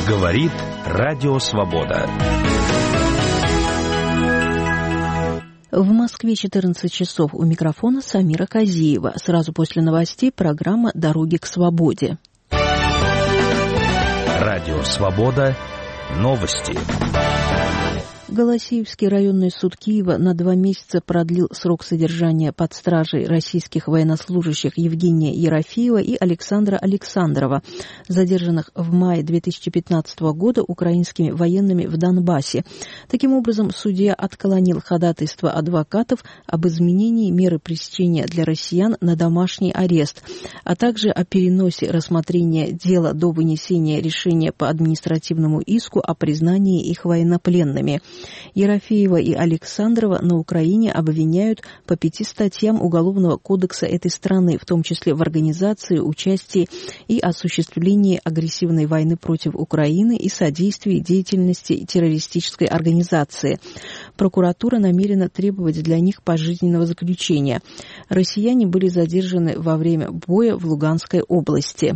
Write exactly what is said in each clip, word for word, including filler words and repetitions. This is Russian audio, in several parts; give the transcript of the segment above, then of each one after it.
Говорит Радио Свобода. В Москве четырнадцать часов. У микрофона Самира Казиева. Сразу после новостей программа «Дороги к свободе». Радио Свобода. Новости. Голосеевский районный суд Киева на два месяца продлил срок содержания под стражей российских военнослужащих Евгения Ерофеева и Александра Александрова, задержанных в мае две тысячи пятнадцатого года украинскими военными в Донбассе. Таким образом, судья отклонил ходатайство адвокатов об изменении меры пресечения для россиян на домашний арест, а также о переносе рассмотрения дела до вынесения решения по административному иску о признании их военнопленными. Ерофеева и Александрова на Украине обвиняют по пяти статьям Уголовного кодекса этой страны, в том числе в организации, участии и осуществлении агрессивной войны против Украины и содействии деятельности террористической организации. Прокуратура намерена требовать для них пожизненного заключения. Россияне были задержаны во время боя в Луганской области.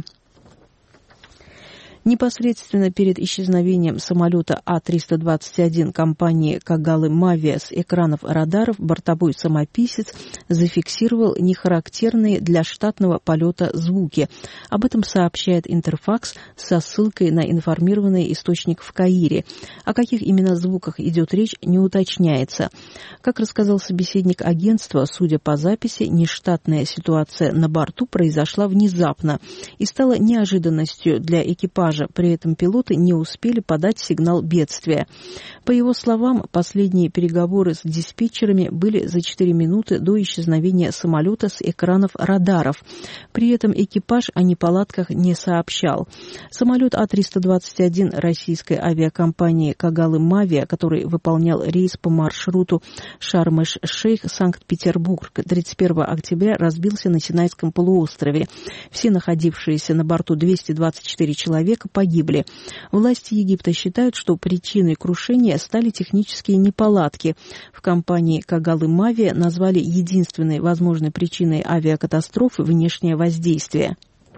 Непосредственно перед исчезновением самолета А триста двадцать один компании Кагалы Мавиа с экранов радаров бортовой самописец зафиксировал нехарактерные для штатного полета звуки. Об этом сообщает Интерфакс со ссылкой на информированный источник в Каире. О каких именно звуках идет речь, не уточняется. Как рассказал собеседник агентства, судя по записи, нештатная ситуация на борту произошла внезапно и стала неожиданностью для экипажа. При этом пилоты не успели подать сигнал бедствия. По его словам, последние переговоры с диспетчерами были за четыре минуты до исчезновения самолета с экранов радаров. При этом экипаж о неполадках не сообщал. Самолет А триста двадцать один российской авиакомпании Кагалы Мавиа, который выполнял рейс по маршруту Шарм-эш-Шейх, Санкт-Петербург, тридцать первого октября разбился на Синайском полуострове. Все находившиеся на борту двести двадцать четыре человека погибли. Власти Египта считают, что причиной крушения стали технические неполадки. В компании Кагалы Мавиа назвали единственной возможной причиной авиакатастрофы внешнее воздействие.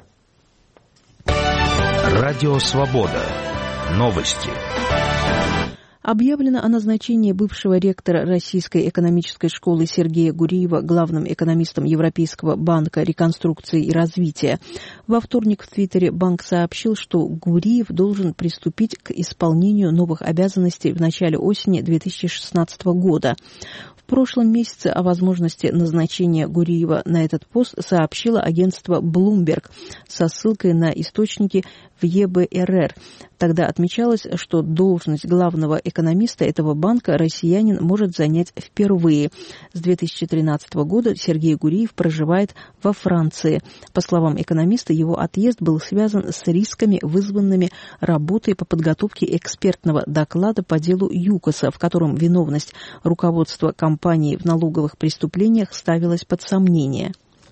Радио Свобода. Новости. Объявлено о назначении бывшего ректора Российской экономической школы Сергея Гуриева главным экономистом Европейского банка реконструкции и развития. Во вторник в Твиттере банк сообщил, что Гуриев должен приступить к исполнению новых обязанностей в начале осени две тысячи шестнадцатого года. В прошлом месяце о возможности назначения Гуриева на этот пост сообщило агентство Bloomberg со ссылкой на источники в Е Б Р Р. Тогда отмечалось, что должность главного экономиста этого банка россиянин может занять впервые. С две тысячи тринадцатого года Сергей Гуриев проживает во Франции. По словам экономиста, его отъезд был связан с рисками, вызванными работой по подготовке экспертного доклада по делу ЮКОСа, в котором виновность руководства компании в налоговых преступлениях ставилась под сомнение.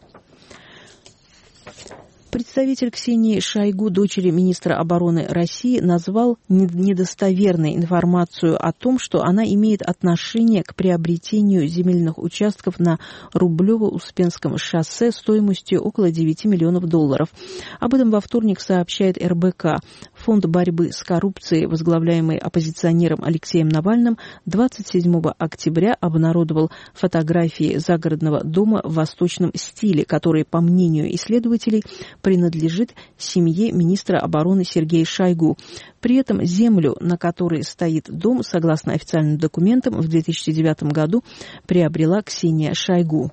Представитель Ксении Шойгу, дочери министра обороны России, назвал недостоверной информацию о том, что она имеет отношение к приобретению земельных участков на Рублево-Успенском шоссе стоимостью около девяти миллионов долларов. Об этом во вторник сообщает Эр Бэ Ка. Фонд борьбы с коррупцией, возглавляемый оппозиционером Алексеем Навальным, двадцать седьмого октября обнародовал фотографии загородного дома в восточном стиле, который, по мнению исследователей, принадлежит семье министра обороны Сергея Шойгу. При этом землю, на которой стоит дом, согласно официальным документам, в две тысячи девятом году приобрела Ксения Шойгу.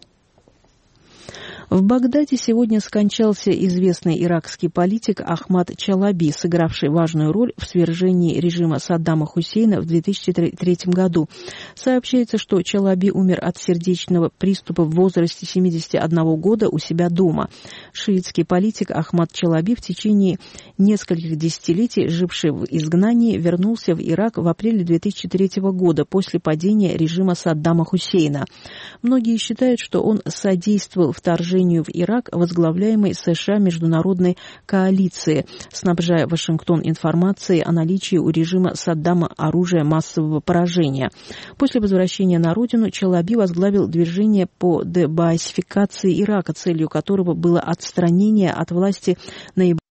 В Багдаде сегодня скончался известный иракский политик Ахмад Чалаби, сыгравший важную роль в свержении режима Саддама Хусейна в две тысячи третьем году. Сообщается, что Чалаби умер от сердечного приступа в возрасте семидесяти одного года у себя дома. Шиитский политик Ахмад Чалаби, в течение нескольких десятилетий живший в изгнании, вернулся в Ирак в апреле две тысячи третьего года после падения режима Саддама Хусейна. Многие считают, что он содействовал вторжению в Ирак, возглавляемой США международной коалиции, снабжая Вашингтон информацией о наличии у режима Саддама оружия массового поражения. После возвращения на родину Чалаби возглавил движение по дебаасификации Ирака, целью которого было отстранение от власти наиболее